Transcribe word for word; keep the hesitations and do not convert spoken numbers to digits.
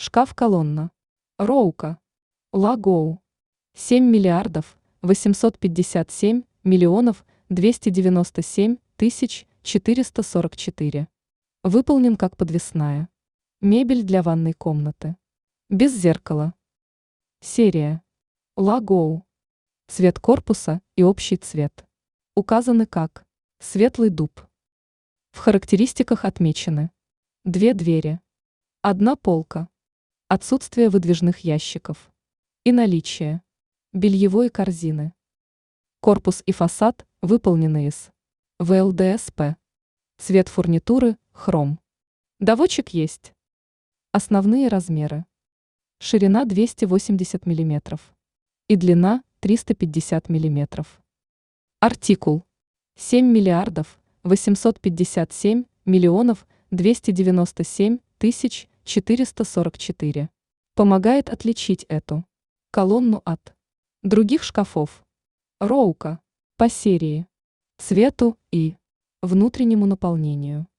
Шкаф-колонна. Роука. Лагоу. семь миллиардов восемьсот пятьдесят семь миллионов двести девяносто семь тысяч четыреста сорок четыре. Выполнен как подвесная. Мебель для ванной комнаты. Без зеркала. Серия. Лагоу. Цвет корпуса и общий цвет. Указаны как светлый дуб. В характеристиках отмечены две двери, одна полка, отсутствие выдвижных ящиков и наличие бельевой корзины. Корпус и фасад выполнены из вэ эл дэ эс пэ. Цвет фурнитуры – хром. Доводчик есть. Основные размеры. Ширина двести восемьдесят миллиметров и длина триста пятьдесят миллиметров. Артикул. семь миллиардов восемьсот пятьдесят семь миллионов двести девяносто семь тысяч четыреста сорок четыре. Помогает отличить эту колонну от других шкафов. Роука. По серии, цвету и внутреннему наполнению.